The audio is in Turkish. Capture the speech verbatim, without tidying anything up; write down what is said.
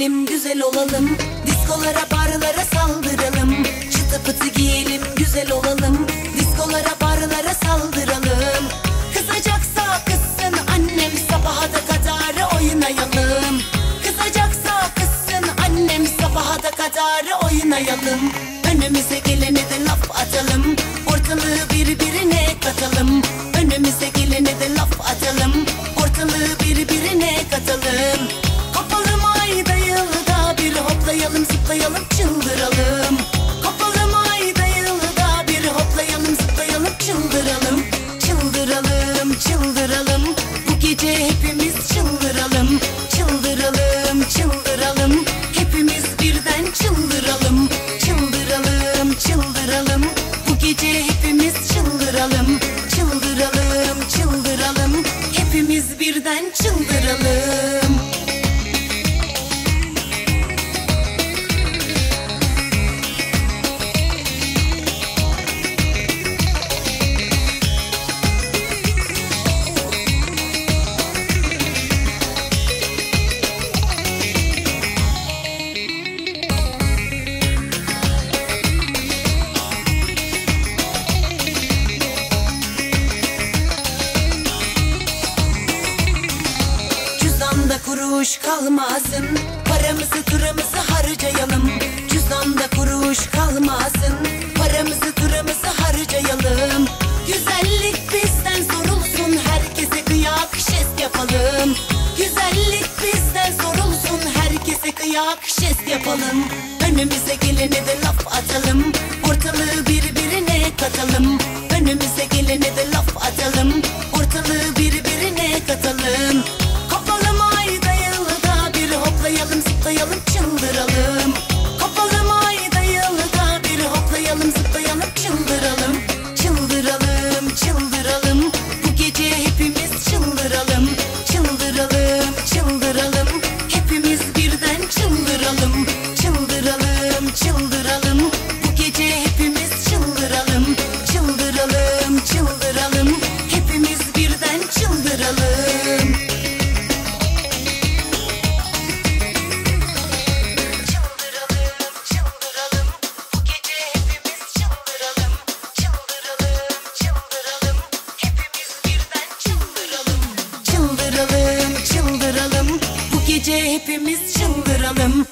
giyelim, güzel olalım. Diskolara, barlara saldıralım. Çıtı pıtı giyelim, güzel olalım. Diskolara, barlara saldıralım. Kızacaksa kızsın annem, sabaha da kadar oynayalım. Kızacaksa kızsın annem, sabaha da kadar oynayalım. Önümüze gelene de laf atalım. Ortalığı birbirine katalım. Önümüze gelene de laf atalım. Ortalığı birbirine katalım. Kopalım ayda yılda bir, hoplayalım zıplayalım çıldıralım. Kopalım ayda yılda bir, hoplayalım zıplayalım çıldıralım. Çıldıralım, çıldıralım. Bu gece hepimiz çıldıralım. Çıldıralım, çıldıralım. Hepimiz birden çıldıralım. Çıldıralım, çıldıralım. Bu gece hepimiz çıldıralım. Çıldıralım, çıldıralım. Hepimiz birden çıldıralım. Kuruş kalmasın, paramızı turamızı harcayalım. Cüzdanda kuruş kalmasın, paramızı turamızı harcayalım. Güzellik bizden sorulsun, herkese kıyak jest yapalım. Güzellik bizden sorulsun, herkese kıyak jest yapalım. Önümüze gelene de laf atalım. Ortalığı birbirine katalım. Önümüze gelene de laf atalım. Ortalığı birbirine katalım. Kopalım ayda yılda bir, hoplayalım zıplayalım çıldıralım. Kopalım ayda yılda bir, hoplayalım zıplayalım çıldıralım. Çıldıralım, çıldıralım. Bu gece hepimiz çıldıralım. Çıldıralım, çıldıralım. Hepimiz birden çıldıralım. Çıldıralım, çıldıralım. Bu gece hepimiz çıldıralım. Çıldıralım, çıldıralım. Hepimiz birden çıldıralım. Çıldıralım, çıldıralım. Bu gece hepimiz çıldıralım.